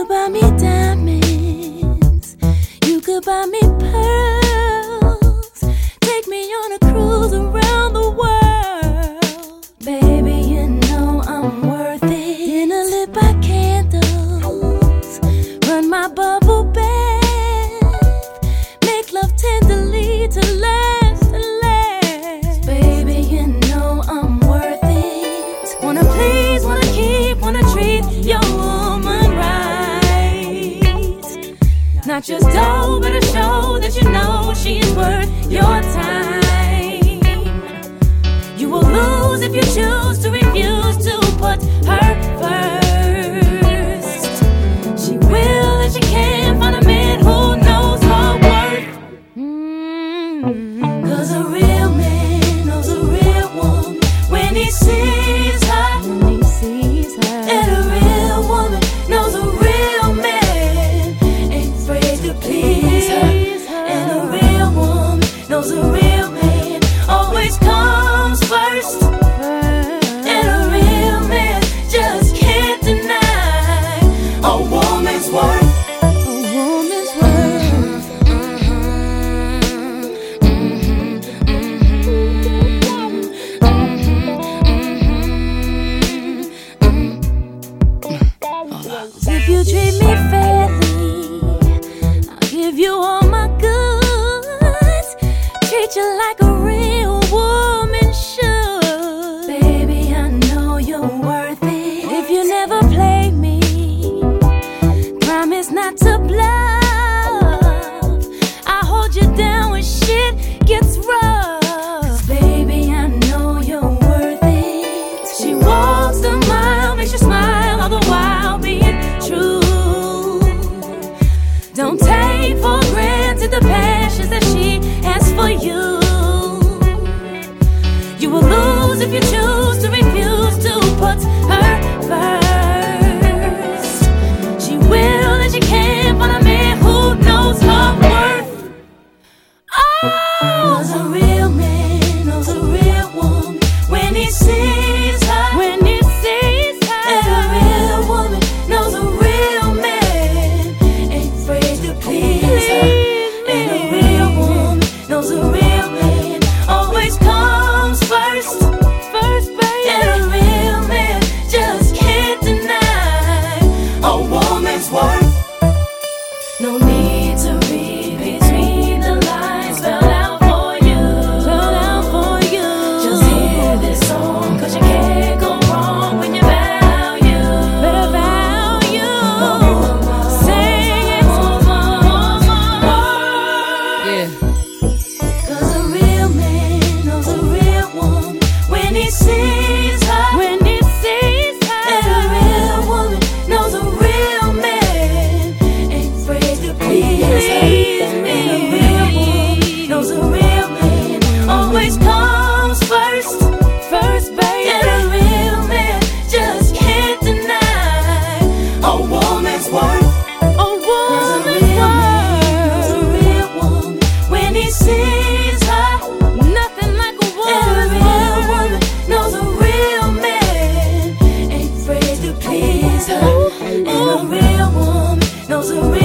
could buy me diamonds, you could buy me pearls, take me on a cruise around the world. Baby, you know I'm worth it. Dinner lit by candles, run my bubble bath, make love tenderly to last and last. Baby, you know I'm worth it. Wanna please, wanna keep, wanna treat your woman right. Not just dough, but a show that you know she's worth your time. You will lose if you choose to refuse to put her first. She will and she can find a man who knows her worth. Cause a real man knows a real woman when he sees her. And a real woman knows a real man ain't afraid to please her. And a real woman knows a real man always comes first. And a real man just can't deny a woman's worth. A woman's worth. If you treat me fairly, I'll give you all my goods. Treat you like a real woman should. Baby, I know you're worth it. If you never play me, promise not to bluff. I'll hold you down when shit gets rough. 'Cause baby, I know you're worth it. She walks the mile, makes you smile, all the while being true. Don't take for granted the passions that she has for you. You will lose if you choose to refuse to put her first. She will and she can find a man who knows her worth. Oh, 'cause a real man knows a real woman when he sees her. When he sees her. And a real woman knows a real man ain't afraid to please her. And a real woman knows a real man always comes first. First, baby. And a real man just can't deny a woman's worth. No need to read between the lines, spelled out for you. Spelled out for you. Just hear this song, 'cause you can't go wrong when you value. Better value. Sing it. Yeah. 'Cause a real man knows a real woman when he sees her. When he sees her. And a real woman knows a real man ain't afraid to please her. And a real woman knows a real man always comes first. First, baby. And a real man just can't deny a woman's worth. A woman's worth. A real woman when he sees her. Nothing like a woman. And a real woman knows a real man ain't afraid to please her. And a real woman knows a real